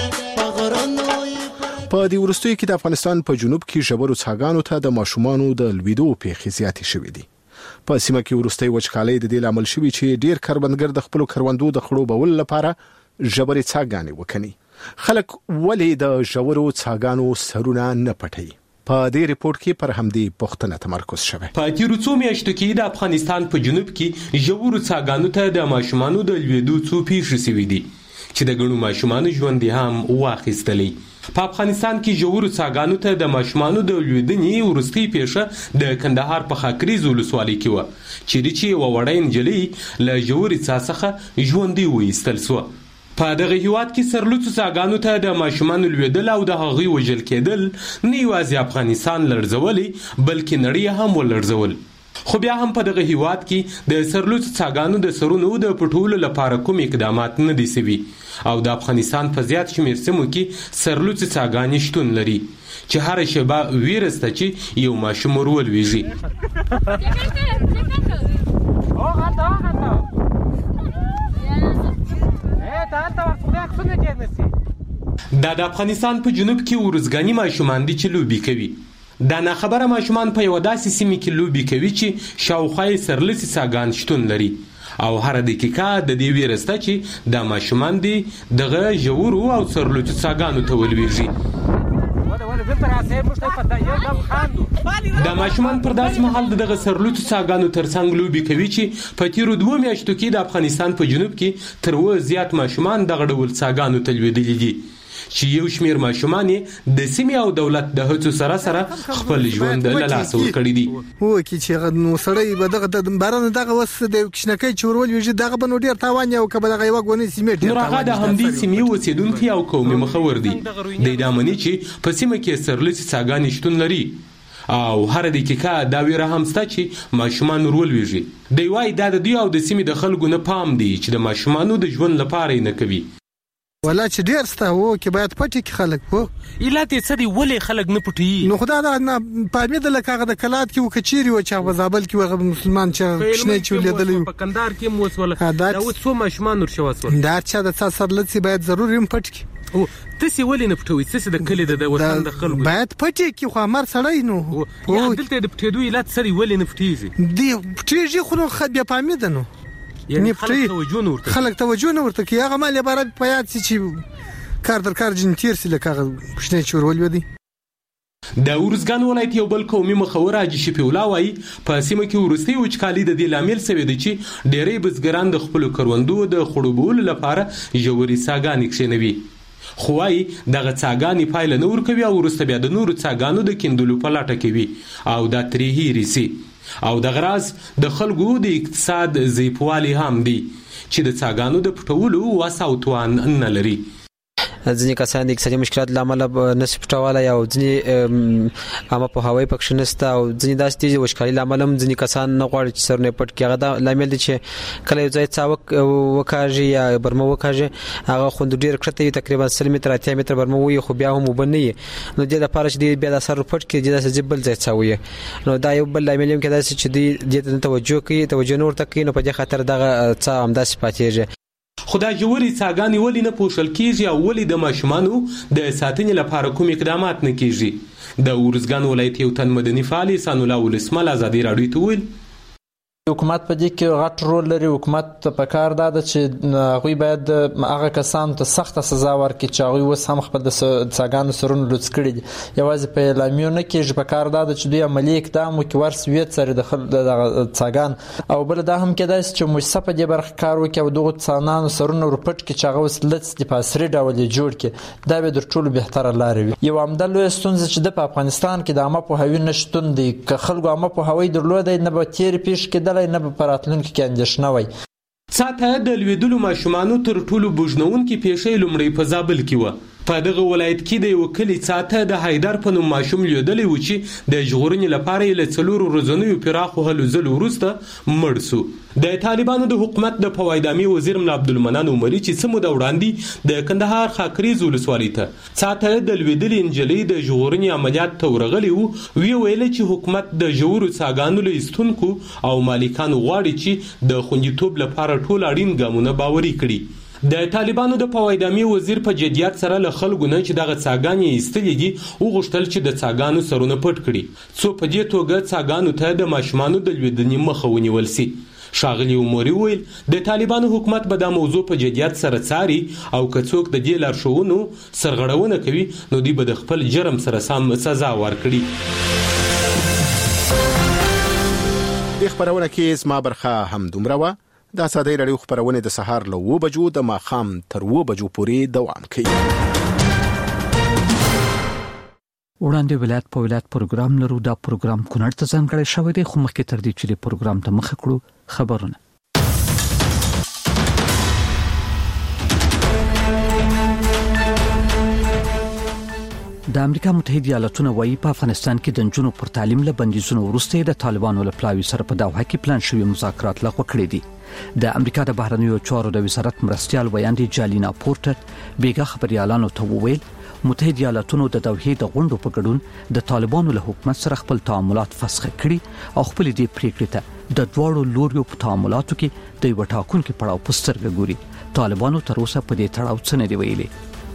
په دې وروستیو کې د افغانستان په جنوب کې ژورو څاګانو ته د ماشومانو د لویدو پیښې زیاتې شوې دي. په سیمه کې وروستي وچکالۍ د دې لامل شوی چې ډیر کروندګر د خپل کروندو د خړوبول لپاره ژورې څاګانې وکني. خلک ولې د ژورو څاګانو سرونه نه پټي؟ په دې ریپورت کې پر همدې پوښتنه تمرکز شوی. په تیرو څو میاشتو کې د افغانستان په جنوب کې ژورو څاګانو ته د ماشومانو د لویدو څو پیښې شوې دي چې د ګڼو ماشومانو ژوند هم واخیستلی. په افغانستان کې ژورو څاګانو ته د ماشومانو د لویدنې وروستۍ پیښه د کندهار په خاکریز ولسوالۍ کې وه چیرې چې یوه وړه نجلۍ له ژورې څاه څخه ژوندۍ وایستل سوه. په دغه هیواد کې سرلوڅو څاګانو ته د ماشومانو لویدل او د هغوی وژل کېدل نه یوازې افغانستان لړزولی بلکې نړۍ هم ولړزول. خو بیا هم په دغه هیواد کې د سرلوڅو څاګانو د سرونو د پټولو لپاره کوم اقدامات نه دي سوي او د افغانستان په زیات شمېر سیمو کې سرلوڅې څاګانې شتون لري چې هره شېبه ویره شته چې یو ماشوم ور ولویږي. دا د افغانستان په جنوب کې ورزګاني ماشومان دي چې لوبي کوي. دا ناخبره ماشومان په یوه داسې سیمه کې لوبي کوي چې شاوخوا یې سرلسي څاګان شتون لري او هره دقیقه د دې ویره شته چې دا ماشومان دي دغه ژورو او سرلوڅو څاګانو ته ولویږي. دا ماشومان پر داسې مهال دغه سرلوڅو څاګانو ترڅنګ لوبي کوي چې په تیرو 2 میاشتو کې د افغانستان په جنوب کې تر 2 زیات ماشومان دغه ډول څاګانو ته لویدلي دي چې یو شمېر ماشومان یې د سیمې او دولت د هڅو سره سره خپل ژوند له لاسه ورکړي دي. وکړي چې نو سړی به دغه د باران دغه وس د کشنکۍ چورول ویږي دغه به نو ډېر تاوان یو کبه دغه یو غونې سیمې نور هغه د همدې سیمې اوسېدونکي او قومي مخور دي. د دامنې چې په سیمه کې سرلوڅې څاګانې شتون لري او هر دقیقه دا ویره هم شته چې ماشومان ورولویږي. دی وایي دا د دوی او د سیمې د خلکو نه پام دی چې د ماشومانو د ژوند لپاره یې نه کوي. ولا چې ډیر ستا وو کې باید پټي کې خلک وو علت یې څه دی ولې خلک نه پټي نو خدای دا نه پامید لکه د کلات کې وکچيري و چې غزابل کې وغه مسلمان چې شنه چې لیدلې په کندهار کې مو وسوله دا وڅو ماشومان ورشو وسول دا چې د سرلڅي باید ضروري پټ کې او تاسو ولې نه پټوي تاسو د کلی د وطن د خلکو باید پټي کې خو امر سړی نو او دلته د پټېدو علت سړی ولې نه پټيږي دی پټيږي خو نو خد بیا پامید نو یعنی خلک توجه نه ورته کوي هغه مال عبارت پیات چې کار در کار جن تیر سي لکه شنه چورول ودی. د ورزګان ولایت یو بل قومي مخور حاجی شفیع الله وایي په سیمه کې ورستي وچکالي د دې لامل سوي دي چې ډېری بزګران د خپل کروندو د خړوبولو لپاره ژورې څاګانې کښینوي. خو وايي دغه څاګانې پایله نه ورکوي او وروسته بیا د نورو څاګانو د کیندلو په لټه کوي او دا ترې هېرې سي او دغه راز د خلکو د اقتصاد ضعیفوالي هم دی چې د څاګانو د پټولو وس او توان نه لري. ځینې کسان د اقتصادي مشکلات لامل نشي پټولای او ځینې عامه په هوای پکښ نشته او ځینې داسې دي وشکالي لامل هم ځینې کسان نه غواړي چې سرونه پټ کړي. هغه د لامل دي چې کله یو ځای څاوک وکاږي یا برمه وکاږي هغه خوند ډیر کړته وي تقریبا 100 متر 80 متر برمه وي خو بیا هم وبني نو د لپاره چې بیا د سر پټ کړي د ځبل ځای څاوي نو دا یو بل لامل هم کېدای چې د توجه کوي توجه نور تکي نو په دې خاطر دغه څا هم داسې پاتېږي. خدای جوړي څاګانې ولې نه پوښل کیږي او ولې د ماشومانو د ساتنې لپاره کوم اقدامات نه کیږي. د ورزګان ولایت یو تن مدني فعال سان الله ولسمل ازادي راډیو ته ویل حکومت په دې کې غټ رول لري. حکومت په کار ده چې هغوی باید هغه کسانو ته سخته سزا ورکړي چې هغوی اوس هم خپل د څاګانو سرونه لوڅ کړي دي. یوازې په اعلامیو نه کېږي په کار ده چې دوی عملي اقدام وکړي ورسوي څرې د څاګان او بل دا هم کېدای شي چې مؤسسه په دې برخه کار وکړي او دغو څاګانو سرونه ورپټ کړي چې هغه اوس لڅ دي په عصري ډول یې جوړ کړي. دا به تر ټولو بهتره لاره وي. یو همدا لویه ستونزه چې د په افغانستان کې د عامه پوهاوي نشتون دی. که خلکو عامه پوهاوی درلودی نه به تېرې پیښې کېدلی نه به په راتلونکي کې اندېښنه وای. څاته د لویدلو ماشومانو تر ټولو بوږنونکې پیښې لومړی په زابل کې وه. په دغه ولایت کې د یو کلي څاته د حیدر په نوم ماشوم لویدلی و چې د ژغورنې لپاره یې له 4 ورځنیو پراخو هلو ځلو وروسته مړ سو. د طالبانو د حکومت د فوایدامي وزیر ملا عبدالمنان عمري چې څه موده وړاندې د کندهار خاکریز ولسوالۍ ته څاته د لویدلې نجلۍ د ژغورنې عملیات ته ورغلی و ویل چې حکومت د ژورو څاګانو له ایستونکو او مالکانو غواړي چې د خوندیتوب لپاره ټول اړین ګامونه باوري کړي. د طالبانو د فوایدامي وزیر په جدیت سره له خلکو نه چې دغه څاګانې ایستلې دي وغوښتل چې د څاګانو سرونه پټ کړي څو په دې توګه څاګانو ته د ماشومانو د لویدنې مخه ونیول سي. ښاغلي عمري وویل د طالبانو حکومت به دا موضوع په جدیت سره څاري او که څوک د دې لارښوونو سرغړونه کوي نو دوی به د خپل جرم سره سم سزا ورکړي. د خبرونه کې زما برخه هم دومره وه. دا ساده رادیو خبرونه د سهار له 2 بجو د ماښام تر 2 بجو پورې دوام کوي. وړاندې ولایت په ولایت پروګرام لرو. دا پروګرام کونړ ته ځانګړی شوی دی، خو مخکې تر دې چې د پروګرام ته مخه کړو خبرونه. د امریکا متحده ایالاتونو وايي په افغانستان کې د نجونو پر تعلیم له بندیزونو وروسته د طالبانو له پلاوي سره په دوحه کې پلان شوی مذاکرات لغوه کړي دي. د امریکا د بهرنیو چارو د وزارت مرستيال ویاندې جالینا پورټر بیګا خبريالانو ته وویل متحده ایالاتونو د دوحې د غونډو په ګډون د طالبانو له حکومت سره خپل تعاملات فسخ کړي او خپل دې پریکړې ته د دوړو لوريو په تعاملاتو کې د یو ټاکونکو پړاو په سترګه ګوري. طالبانو تر اوسه په دې تړاو څه نه دی ویلي.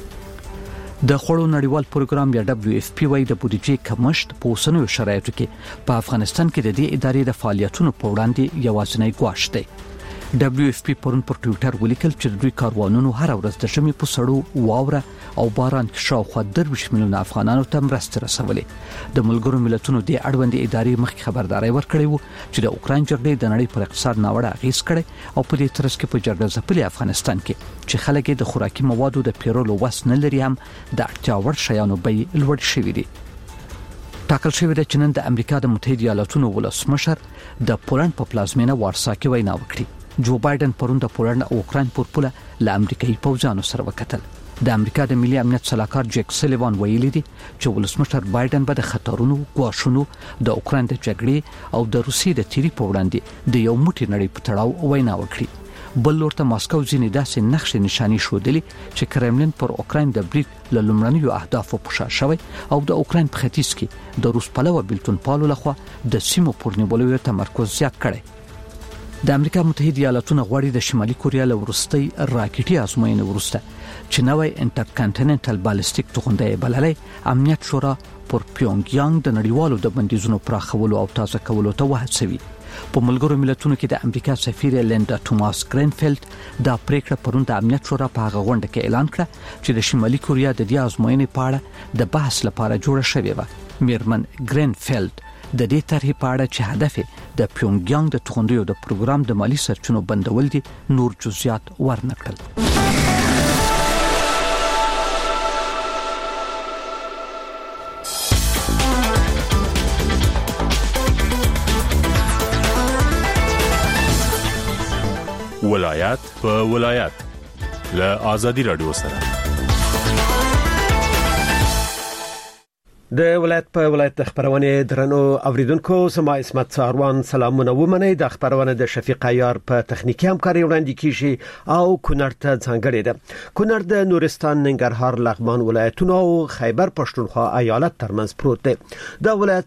د خوړو نړیوال پروګرام یا WFP وايي د بودیجې کمښت په اوسنیو شرایطو کې په افغانستان کې د دې ادارې د فعالیتونو په وړاندې یوازینی ګواښ دی. WFP پرون پر ټوئیټر ولیکل چې دوی کاروانونو هر ورځ د ژمي په سړو واوره او باران کې شاوخوا 23 میلیونه افغانانو ته مرستې رسولې. د ملګرو ملتونو د اړوند ادارې مخکې خبرداري ورکړې وو چې د اوکرين جګړې د نړۍ پر اقتصاد ناوړه اغیز کړي او په دې ترڅ کې په جګړه ځپلي افغانستان کې چې خلک د خوراکي موادو د پیرولو وس نه لري هم د اړتیا وړ شیانو بیې لوړ شوې دي. ټاکل شوی دی چې نن د امریکا د متحده ایالاتونو ولسمشر د پولند په پلازمینه وارسا کې وینا وکړي. جو بایدن پرون د پولند او اوکرين پر پوله له امریکایي پوځانو سره وکتل. د امریکا د ملي امنیت صلاحکار جیک سلیوان ویلي دی چې ولسمشر بایدن به د خطرونو غواښونو د اوکرين د جګړې او د روسیې د تیری په وړاندې د یو موټی نړۍ په تړاو وینا وکړي. بل لورته ماسکو ځینې داسې نقشې نشاني شودلې چې کرملین پر اوکرين د بریټ له لومړنیو اهدافو پوښا شوی او د اوکرين په ختیځ کې د روس پلوه بلتون پالو لخوا د سیمو پر نیولو تمرکز زیات کړي. د امریکا متحده ایالاتونو غواړي د شمالي کوریا له وروستۍ راکټي ازموینې وروسته چې نوې انټرکانټیننټل بالستیک توغندۍ بللې امنیت شورا پر پیونګیانګ د نړیوالو د بندیزونو پراخولو او تازه کولو ته وهڅوي. په ملګرو ملتونو کې د امریکا سفیر لیندا توماس ګرینفیلد دا پریکړه پرون د امنیت شورا په هغه غونډه کې اعلان کړ چې د شمالي کوریا د دې ازموینې په اړه د بحث لپاره جوړه شوې و. میرمن ګرینفیلد د دې طرحې په اړه چې هدف د پیونګیانګ د توغندیو د پروګرام د مالی سرچینو بندول دي نور جزئیات ورنکړل. ولایت په ولایت له آزادي رادیو سره د ولایت په ولایت خبرونه درنو اوریدونکو سما اسمت ساروان سلامونه ومنئ. د خبرونه د شفیق عیار په تخنیکی همکاري وړاندې کیږي او کونړ ته ځانګړې ده. کونړ د نورستان، ننګرهار، لغمان ولایتونو او خیبر پښتونخوا ایالت ترمنځ پروت دی. دا ولایت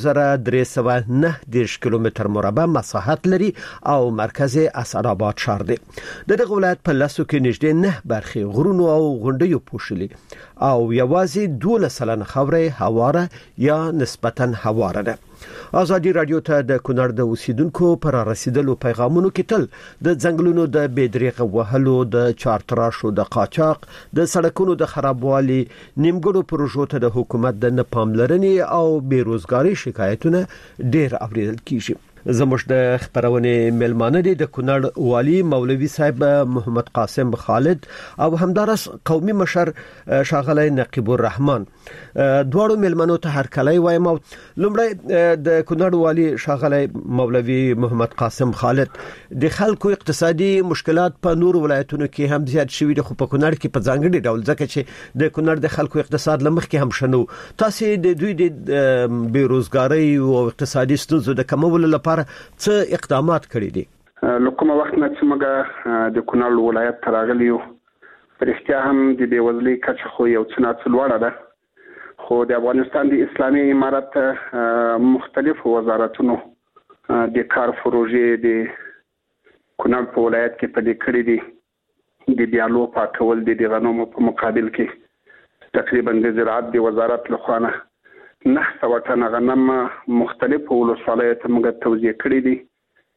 4309 کیلومتر مربع مساحت لري او مرکز اسعدآباد ښار دی. دغه ولایت په لاسو کې نږدې 9 برخې غرونو او غونډیو پوښلي او یوازې 12% خاورې هواره یا نسبتاً هواره ده. آزادي رادیو ته د کونړ د اوسیدونکو پر رسیدلو پیغامونو کې تل د ځنګلونو د بېدریغه وهلو، د چارتراشو د قاچاق، د سړکونو د خرابوالي، نیمګړو پروژو ته د حکومت د نپاملرنې او بیروزګاری شکایتونه ډېر اوریدل کیږي. زموږ د خبرونه ملمانه دي د کونړ والی مولوی صاحب محمد قاسم خالد او همدارس قومي مشر شاغلی نقیب الرحمن. دواړو ملمنو ته هر کله وایم. لومړی د کونړ والی شاغلی مولوی محمد قاسم خالد، د خلکو اقتصادي مشکلات په نور ولایتونو کې هم زیات شوي دي، خو په کونړ کې په ځانګړي ډول ځکه چې د کونړ د خلکو اقتصاد لمخ کې هم شنو. تاسو د دوی د بیروزګاری او اقتصادي ستونزو د کمولو لپاره څه اقدامات کړی دي؟ لکه وخت نه چې موږ د کونړ ولایت تراغلیو پر اختیار هم د بیوزلۍ کچه خو یو څه لوړه ده، خو د افغانستان د اسلامي امارت مختلف وزارتونو د کار پروژې د کونړ په ولایت کې پدې کړې دي. د دیالو پاکول د غنمو په مقابل کې تقریبا د زراعت د وزارت لخوا 900 ټن غنم مختلف ولسوالیو ته موږ توزیع کړی دي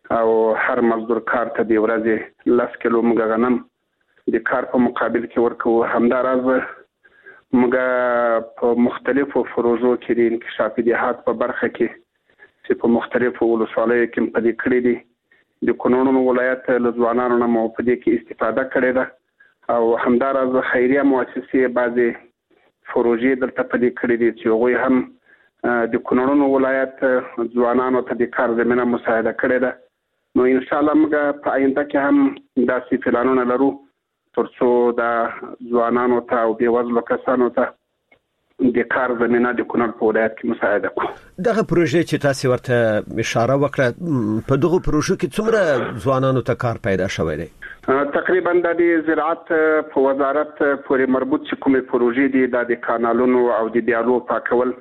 او هر مزدور کار ته د ورځې 10 کیلو موږ غنم د کار په مقابل کې ورکو. همداراز موږ په مختلفو پروژو کې د انکشاف دیهات په برخه کې چې په مختلفو ولسوالیو کې په دې کړې دي د کونړ ولایت له ځوانانو نه مو په دې کې استفاده کړې ده او همداراز خیریه مؤسسې بعضې پروژې دلته په دې کړې دي چې هغوی هم د کونړ ولایت ځوانانو ته د کار زمینه مساعده کړې ده. نو ان شاء الله موږ په آینده کې هم داسې پلانونه لرو ترڅو د ځوانانو ته او بېوزلو کسانو ته د کار زمینه د کونړ په ولایت کې مساعده کړو. دغه پروژې چې تاسو ورته اشاره وکړه په دغه پروژو کې څومره ځوانانو ته کار پیدا شوی دی؟ تقریبا د زراعت په وزارت پورې مربوط چې کومې پروژې دي د کانالونو او د دیالو پاکول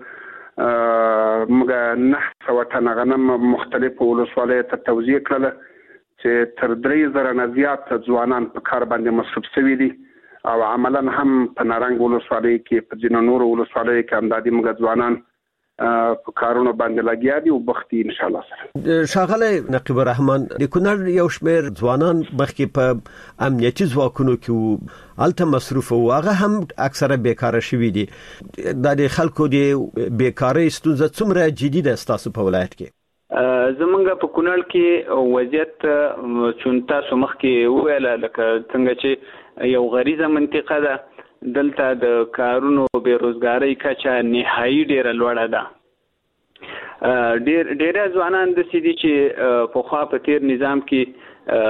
موږ 900 ټنه غنم مختلفو ولسوالیو ته توزیع کړل چې تر 3000 نه زیات ځوانان په کار باندې مصروف شوي دي او عملا هم په نارنګ ولسوالۍ کې په ځینو نورو ولسوالیو کې هم د دې موږ ځوانان په کارونو باندې لګیا دي او بختي ان شاء الله سره. شاغله نقیب الرحمن د کونړ یو شمېر ځوانان مخکې په امنیتي ځواکونو کې الته مصروف او هغه هم اکثره بیکاره شوي دي. د خلکو د بیکاری ستونزه څومره جدي ده تاسو په ولایت کې؟ زمونږ په کونړ کې وضعیت چونتا سمخ کې ویل لکه څنګه چې یو غریزه منطقه ده، دلته د کارونو بیروزګاری کچه نهایی ډیره لوړه ده. ډیره ځوانان د سیدي چې په خوا په تیر نظام کې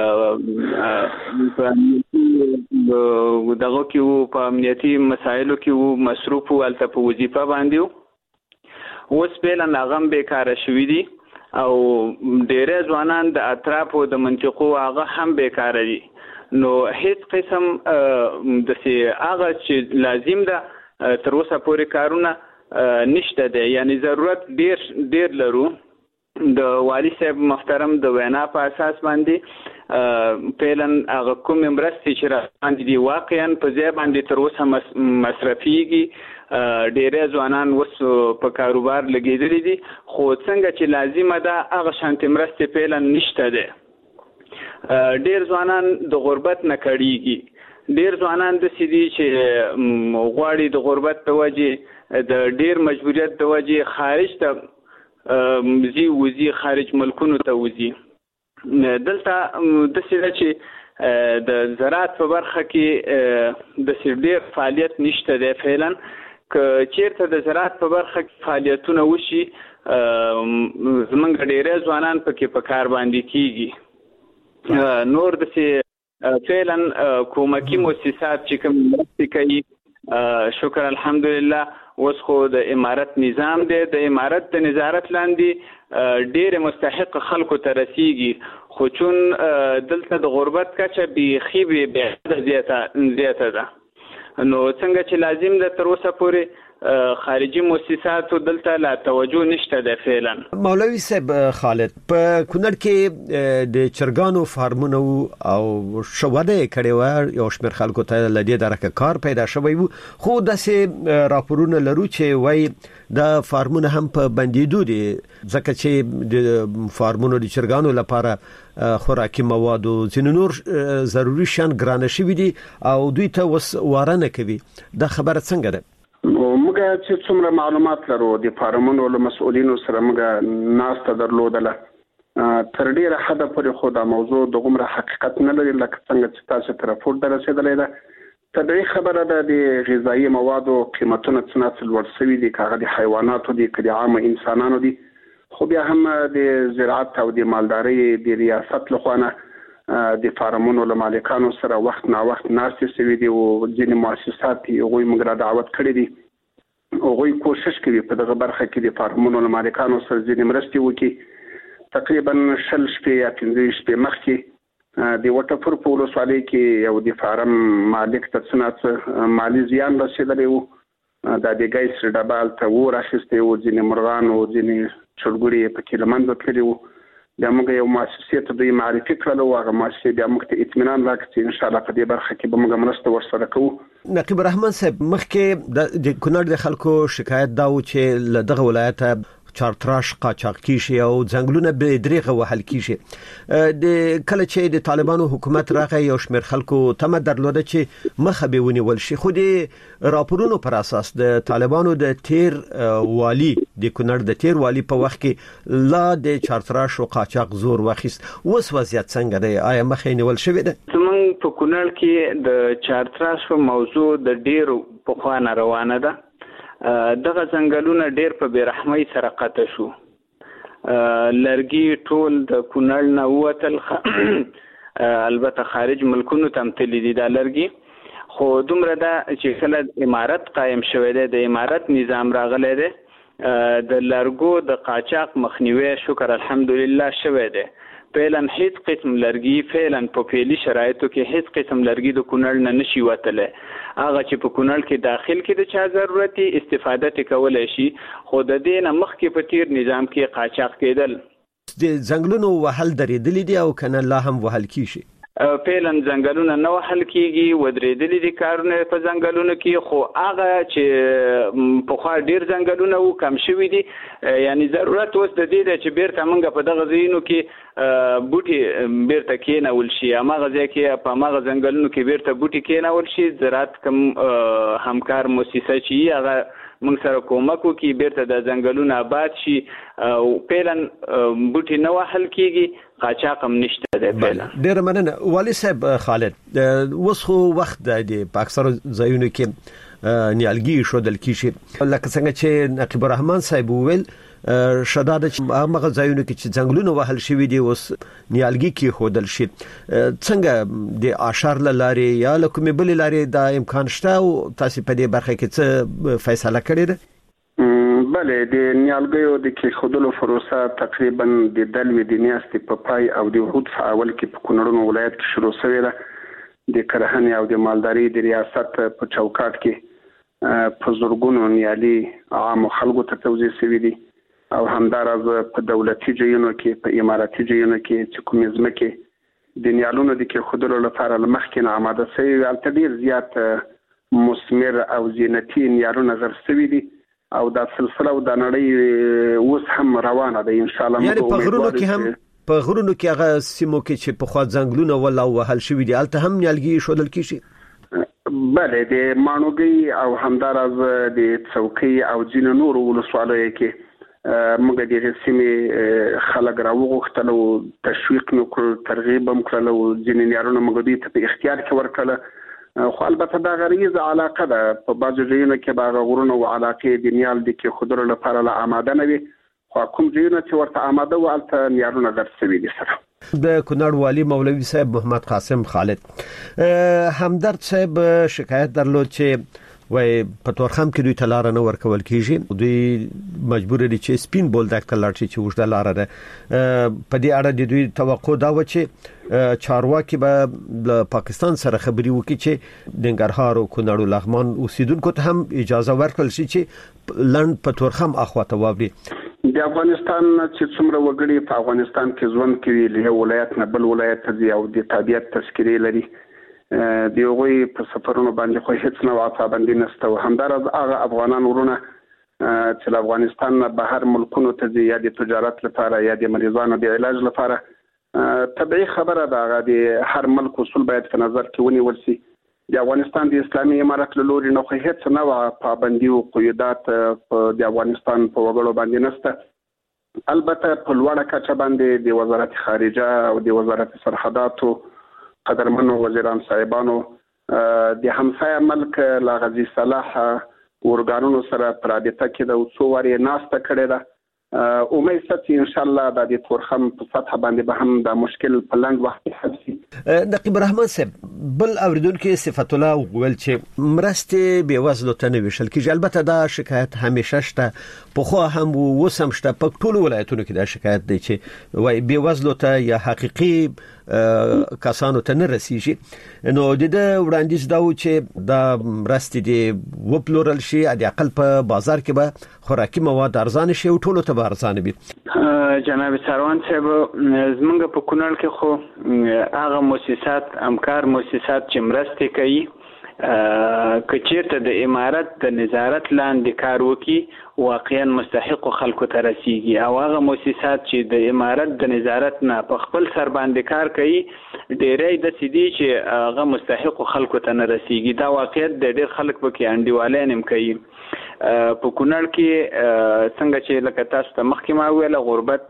دغه کې وو په امنیتي مسایلو کې وو مصروف وو الته په وظیفه باندې وو اوس بیلن هغه بیکاره شوي دي او ډیره ځوانان د اطرافو د منطقو هغه هم بیکاره دي. نو هیڅ قسم د سي هغه چې لازم ده تر اوسه پورې کارونه نشته ده، یعنی ضرورت ډیر لرو. د والی صاحب محترم د وینا په اساس باندې پیلن هغه کوم مرستې چې را باندې دي واقعا په ځای باندې تر اوسه مصرفيږي. ډیره ځوانان اوس په کاروبار لګیدلي دي خو څنګه چې لازمه ده هغه شانتي مرستې پیلن نشته ده. ډیر ځوانان د غربت نه کړيږي، ډیر ځوانان د سيدي چې غواړي د غربت په وجه د ډیر مجبوریت د وجه خارج ته وزي خارج ملکونو ته وزي. دلته د سيده چې د زراعت په برخه کې د ډیر فعالیت نشته دی. فعلا که چیرته د زراعت په برخه کې فعالیتونه وشي زمونږ ډیره ځوانان پکې په کار باندې کیږي. نور د فعلا کومکی مؤسسات چې کوم مرستې کوي شکر الحمدلله اوس خو د امارت نظام دی، د امارت د نظارت لاندې ډېر مستحق خلکو ته رسیږي خو چون دلته د غربت کچه بیخي زیاته ده. نو څنګه چې لازم ده تر اوسه پورې خارجي مؤسساتو دلته لا توجه نشته ده. فعلا مولوي صاحب خالد په کونړ کې د چرګانو فارمونو او شواده کړي و یو شمېر خلکو ته لدی درکه کار پیدا شوی وو خو داسې راپورونه لرو چې وای د فارمونه هم په بندیدو دي ځکه چې د فارمونو د چرګانو لپاره خوراکي مواد او ځینې نور ضروري شیان ګرانه شوي دي او دوی ته وس وارنه کوي. دا خبره څنګه ده؟ موږ چې څومره معلومات لرو د فارمونو له مسؤلینو سره موږ ناسته درلودله تر ډیره حده پورې خو دا موضوع د عمر حقیقت نه لري لکه څنګه چې تاسو ته راپور درسېدلې ده. طبيعي خبره ده د غذایی موادو قیمتونه څنګه لوړ شوي دي کاغه د حیواناتو دي کړي عام انسانانو دي خو بیا هم د زراعت او د مالداري د ریاست لخوانه د فارمونو له مالکانو سره وخت نا وخت ناستې شوي دي او ځینې مؤسسات هغوی موږ را دعوت کړي دي هغوی کوشش کوي په دغه برخه کې د فارمونو له مالکانو سره ځینې مرستې وکړي. تقریبا 6 شپې یا 15 شپې مخکې د وټفور په ولسوالۍ کې یو د فارم مالک ته څنګه مالی زیان رسېدلی وو د ګیس ډبال ته و راخیستې وو ځینې مرغان او ځینې چرګوړي پکې له منځه تللي وو. بیا موږ یو مؤسسې ته دوی معرفي کړل او هغه مؤسسې بیا موږ ته اطمینان راکړ چې انشاءالله په دې برخه کې به موږ مرسته ورسره کوو. نقیب الرحمن صاحب مخکې د کونړ د خلکو شکایت دا و چې له دغه ولایته چارتراش قاچاق کیږي او ځنګلونه به دریغه وهل کیږي. د کله چې د طالبانو حکومت راغی یو شمېر خلکو تمه درلوده چې مخه به ونیول شي، خو د راپورونو پر اساس د طالبانو د تیر والی د کونړ د تیر والی په وخت کې لا د چارتراش او قاچاق زور واخیست. اوس وضعیت څنګه دی؟ آیا مخه نیول شوې ده؟ زمونږ په کونړ کې د چارتراش په موضوع د ډیرو په خوانه روانه ده. دغه ځنګلونه ډیر په بیرحمۍ سره قطع شو. لرګي ټول د کونړ نه ووتل، البته خارج ملکونو ته تللي دي دا لرګي، خو دومره ده چې کله امارت قایم شوی دی، د امارت نظام راغلی دی، د لرګو د قاچاق مخنیوي شکر الحمدلله شوی دی. فعلا هیڅ قسم لرګي په فعلي شرایطو کې هیڅ قسم لرګي د کونړ نه نشي وتلی. هغه چې په کونړ کې داخل کې د چا ضرورتي استفاده کولای شي، خو د دې نه مخکې په تیر نظام کې قاچاق کېدل. د ځنګلونو وهل درېدلي دي او کنه لا هم وهل کیږي؟ فعلا ځنګلونه نه وهل کیږي، ودرېدلي دي کارونه په ځنګلونو کې، خو هغه چې پخوا ډیر ځنګلونه وو کم شوي دي. یعنی ضرورت اوس د دې دی چې بیرته موږ په دغه ځایونو کې بوټي بیرته کېنول شي، هماغه ځای کې په هماغه ځنګلونو کې بیرته بوټي کېنول شي. زراعت کوم همکار مؤسسه چې هغه موږ سره کومک وکړي بیرته د ځنګلونو آباد شي او فعلا بوټي نه وهل کیږي، قاچاق هم نشته دی. ډیر مننه والي صاحب. خالد، اوس خو وخت د پاکستان ځایونو کې نیالګي شودل کیږي، لکه څنګه چې نقیب الرحمن صاحب وویل شداد چې هغه ځایونو کې چې ځنګلونه وهل شوي دي اوس نیالګي کې خودل شي. څنګه د اشار لارې یا کومې بل لارې دا امکان شته او تاسو په دې برخه کې څه فیصله کړې ده؟ بله، د نیالګیو د کې خودلو پروسه تقریبا د دلوي د میاشتې په پای او د وحود په اول کې په کونړ ولایت کې شروع شوې ده. د کرهنې او د مالداري د ریاست په چوکاټ کې په زورګونو نیالي عام خلکو ته توزیع شوي دي او همدارز په دولتي ځایونو کې په اماراتي ځایونو کې چې کومې ځمکې د نیالونو د کې خودلو لپاره مخکې نه آماده شوي، هلته ډېر زیات مثمر او زینتي نیالونه غر شوي دي او دا سلسله او دا نړۍ اوس هم روانه ده ان شاء الله. یعنی په غرونو کې هم په غرونو کې هغه سیمو کې چې په خوا ځنګلونه ولا وهل شوي دي هلته هم نیالګي شودل کیږي؟ بله، د ماڼوګي او همدارز د څوکۍ او ځینو نورو ولسوالیو کې موږ د دې سیمې خلک راوغوښتل او تشویق مو کړ، ترغیب هم کړل او ځینې نیالونه موږ دوی ته په اختیار کې ورکړل. خو البته دا غریزه علاقه ده، په بعضو ځایونو کې به غرونه او علاقې د نیال د کې خودلو لپاره لا آماده نه وي، خو کوم ځایونه چې ورته آماده وو هلته نیالونه غر شوي دي. سره د کونړ والي مولوي صاحب محمد قاسم خالد همدرد صاحب شکایت درلود چې وای په تورخم کې دوی تلار نه ورکول کیږي، دوی مجبور دي چې سپین بولدک تلار چې وښه لار ده. په دې اړه د دوی توقع دا و چې چارواکي به د پاکستان سره خبري وکړي چې د ننګرهار او کونړ او لغمان اوسیدونکو ته هم اجازه ورکړل شي چې لند په تورخم اخواته وابري. د افغانستان چې څومره وګړي په افغانستان کې ژوند کوي، له ولایت نه بل ولایت ته ځي او د تابعیت تذکرې لري، دی هغوی په سفرونو باندې خو هیڅ نوع پابندي نشته. او همدارز هغه افغانان ورونه چې له افغانستان نه بهر ملکونو ته ځي، یا د تجارت لپاره یا د مریضانو د علاج لپاره، طبیعي خبره ده هغه د هر ملک اصول باید په نظر کې ونیول شي. د افغانستان د اسلامي امارت له لوري نه خو هیڅ نوع پابندي او قیودات د افغانستان په وګړو باندې نشته. البته په لوړه کچه باندې د وزارت خارجه او د وزارت سرحداتو قدرمنو وزیران صاحبانو د همسایه ملک لاغزي صلاح ورګانونو سره پر رابطه کې د څو واري ناسته کړې ده. امید ستاسو ان شاء الله د دې تورخم په سطح باندې به هم د مشکل په لاندې وخت حل شي. نقیب الرحمن صاحب بل اوریدونکو صفت الله وویل چې مرستې به وزلو ته نه ویشل کیږي. البته دا شکایت همیشه شته، په خو هم وسم شته، په ټولو ولایتونو کې دا شکایت دی چې وای به وزلو ته یا حقيقي کسانو ته نه رسیږي. نو د وړاندیز دا و چې دا مرستې دی وپلورل شي، د اقل په بازار کې به خوراکي مواد ارزان شي او ټولو ته به ارزان وي. جناب سروان صاحب، زمونږ په کونړ کې خو هغه مؤسسات همکار مؤسسات چې مرستې کوي کچیرته د امارت د نظارت لاندې کار وکړي واقعا مستحق خلکو ته رسیږي او هغه مؤسسات چې د امارت د نظارت نه په خپل سر باندې کار کوي ډېری د سیدي چې هغه مستحق خلکو ته نه رسیږي. دا واقعیت د ډېر خلک پکې انډیوالۍ نیم کوي. په کونړ کې څنګه چې لکه تاسو ته مخکې ما ویله غربت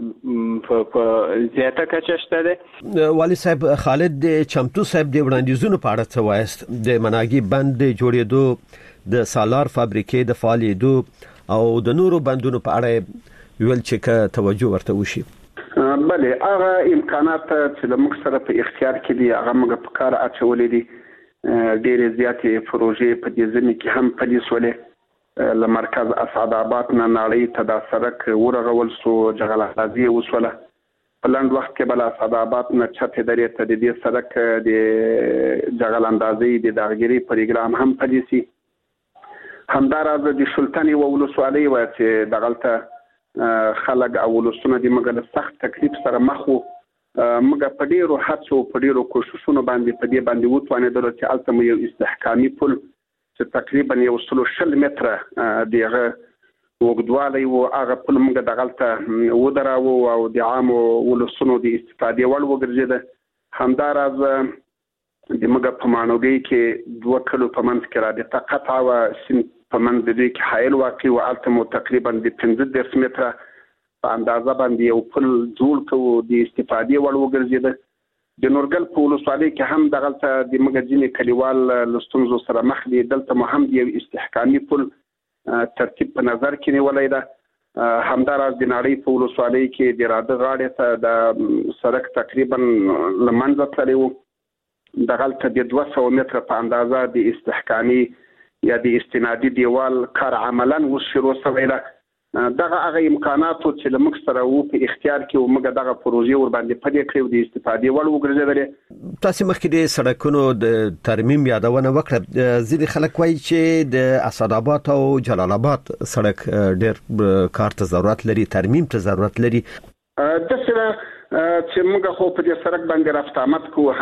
په زیاته کچه شته ده. والي صاحب خالد د چمتو صاحب د وړاندیزونو په اړه څه وایست؟ د مناګي بند د جوړېدو د سالار فابریکې د فعالیدو او د نورو بندونو په اړه ویل چې توجه ورته وشي. بله هغه امکانات چې موږ سره په اختیار کې دي هغه موږ په کار اچولې دي. ډېرې زیاتې پروژې په دې ځینې کې هم پلي سولې. لمرکز اسعد آباد نه نړۍ ته دا سړک ورغول سو جغل اندازي وسوله. په لاند وخت کې بل اسعد آباد نه چته درې ته د دې سړک د جغل اندازي د داغګيري پروګرام هم پلیسي. همداراز د شلتنی ولسوالۍ و چې دغلته خلک او ولسونه د مګل سخت تکلیف سره مخ وو. مګه په ډیرو هڅو په ډیرو کوششونو باندې په دې باندې وټوانېدل چې الته یو استحکامي پل چې تقریبا 120 متره دغه وګدوالی او هغه پل موږ دغلته ودراو او د عام ولسونو د استفادې وړ وګرځیده. همداراز د موږ په مانوګي کې 2 کلو په منځ کې رابطه قطع او سن په منځ کې حایل واقع او الته تقریبا د 15 متره په اندازه باندې یو پل جوړ کړو د استفادې وړ وګرځیده. د نورګل په ولسوالۍ کې هم دغلته د مګځینې کلیوال لستونزو سره مخ دي. دلته مو هم یو استحکامي پل ترتیب په نظر کې نیولای ده. همداراز د نړۍ په ولسوالۍ کې د راده غاړې ته د سړک تقریبا لمنځه تللی و. دغلته د 200 متره په اندازه د استحکامي یا د استنادي دیوال کار عملاً اوس شروع شوی ده. دغه هغه امکاناتو چې لمک سره وو په اختیار کې او موږ دغه پروژې ور باندې پدې کړو د استفادې وړ وګرځیدل. تاسو مخکې د سړکونو د ترمیم یادونه وکړه. ځینې خلک وایي چې د اسعد آباد او جلال آباد سړک ډېر کار ته ضرورت لري، ترمیم ته ضرورت لري. د سره چې موږ خو په دې سړک باندې رفت آمد کوو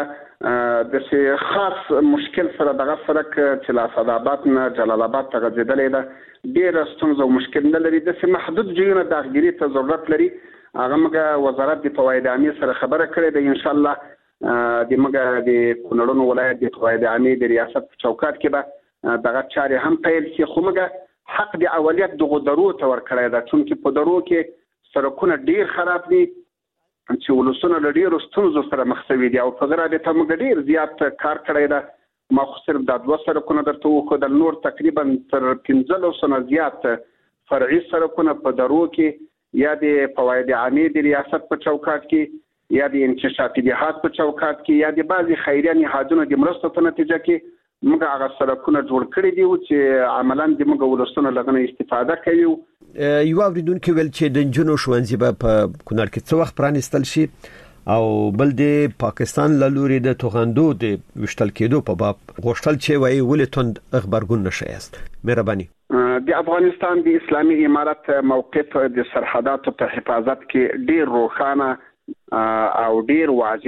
همیشه د څه خاص مشکل سره دغه سړک چې له اسعد آباد نه جلال آباد ته غځېدلې ده ډېر ستونزې او مشکل نه لري. د څه محدود ځایونه داخلي ته ضرورت لري. هغه موږ وزارت د فواید عامه سره خبره کړې ده. ان شاء الله د موږ د کونړ ولایت د فواید عامه د ریاست په چوکاټ کې به دغه چارې هم پیل شي. خو موږ حق د اولیت دغه درو ته ور کړی ده چې په درو کې سړکونه ډېر خراب دي چې ولسونه له ډېرو ستونزو سره مخ شوي دي او په دغه اړه ته موږ ډېر زیات کار کړی ده. ما خو صرف د 2 سړکونه درته وښودل، نور تقریبا تر 15 نه زیات فرعي سړکونه په درو کې یا د فواید عامه د ریاست په چوکاټ کې یا د انکشافي جهاد په چوکاټ کې یا د بعضي خیریه نهادونو د مرستو په نتیجه کې موږ هغه سړکونه جوړ کړي دي چې عملاً د موږ ولسونه لغنه استفاده کوي. یو اوریدونکو ویل چې د جنو ښوونځي په کونړ کې څو وخت پرانیستل شي او بل د پاکستان له لوري د توغندو د وشتل کېدو په باب غوښتل چې وایي ولې توند خبرګون نشي است. مهرباني. د افغانستان د اسلامي امارت موقف د سرحداتو په حفاظت کې ډیر روښانه او ډیر واضح